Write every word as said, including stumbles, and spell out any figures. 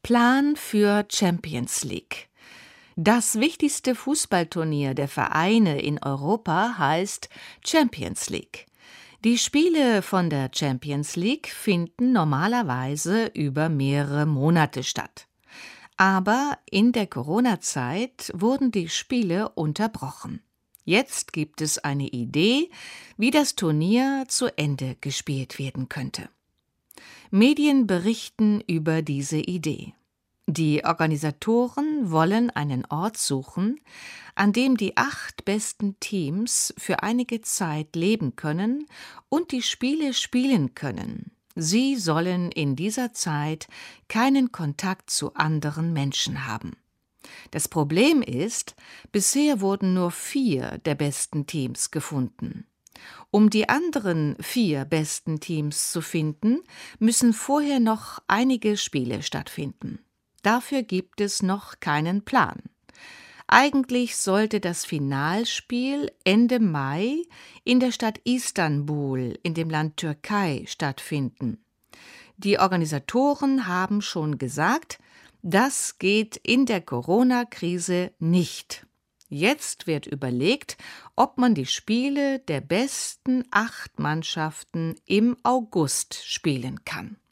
Plan für Champions League. Das wichtigste Fußballturnier der Vereine in Europa heißt Champions League. Die Spiele von der Champions League finden normalerweise über mehrere Monate statt. Aber in der Corona-Zeit wurden die Spiele unterbrochen. Jetzt gibt es eine Idee, wie das Turnier zu Ende gespielt werden könnte. Medien berichten über diese Idee. Die Organisatoren wollen einen Ort suchen, an dem die acht besten Teams für einige Zeit leben können und die Spiele spielen können. Sie sollen in dieser Zeit keinen Kontakt zu anderen Menschen haben. Das Problem ist, bisher wurden nur vier der besten Teams gefunden. Um die anderen vier besten Teams zu finden, müssen vorher noch einige Spiele stattfinden. Dafür gibt es noch keinen Plan. Eigentlich sollte das Finalspiel Ende Mai in der Stadt Istanbul in dem Land Türkei stattfinden. Die Organisatoren haben schon gesagt, das geht in der Corona-Krise nicht. Jetzt wird überlegt, ob man die Spiele der besten acht Mannschaften im August spielen kann.